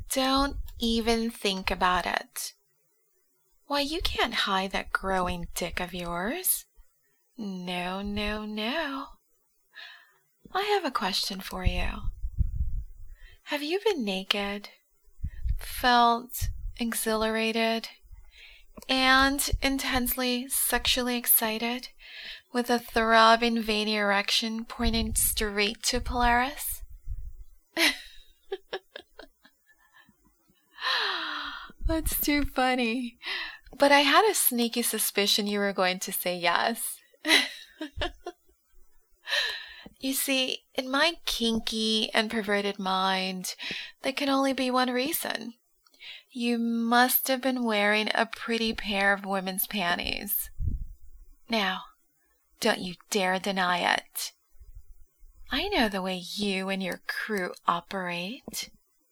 Don't even think about it. Why, you can't hide that growing dick of yours. No, no, no. I have a question for you. Have you been naked, felt exhilarated, and intensely sexually excited with a throbbing veiny erection pointing straight to Polaris? That's too funny. But I had a sneaky suspicion you were going to say yes. You see, in my kinky and perverted mind, there can only be one reason. You must have been wearing a pretty pair of women's panties. Now, don't you dare deny it. I know the way you and your crew operate.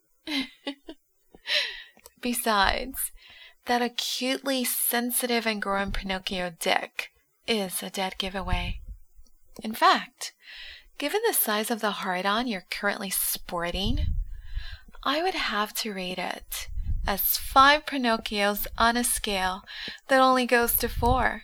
Besides, that acutely sensitive and growing Pinocchio dick is a dead giveaway. In fact, given the size of the hard-on you're currently sporting, I would have to rate it as 5 Pinocchios on a scale that only goes to 4.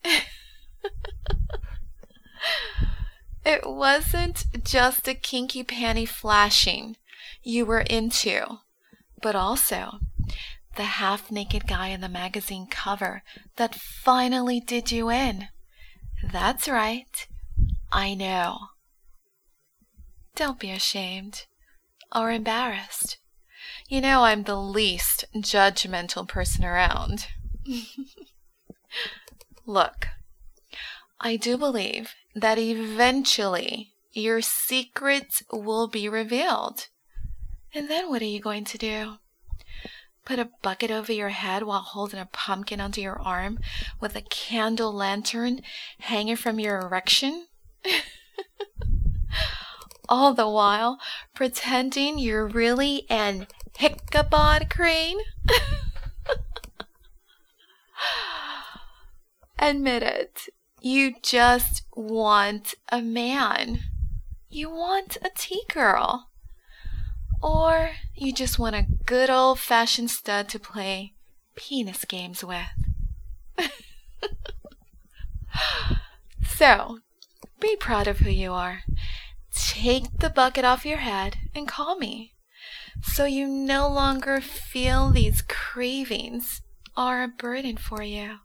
It wasn't just a kinky panty flashing you were into, but also the half-naked guy in the magazine cover that finally did you in. That's right, I know. Don't be ashamed or embarrassed. You know I'm the least judgmental person around. Look, I do believe that eventually your secrets will be revealed. And then what are you going to do? Put a bucket over your head while holding a pumpkin under your arm with a candle lantern hanging from your erection? All the while pretending you're really an Ichabod Crane? Admit it. You just want a man. You want a T-girl. Or you just want a good old-fashioned stud to play penis games with. So, be proud of who you are. Take the bucket off your head and call me, so you no longer feel these cravings are a burden for you.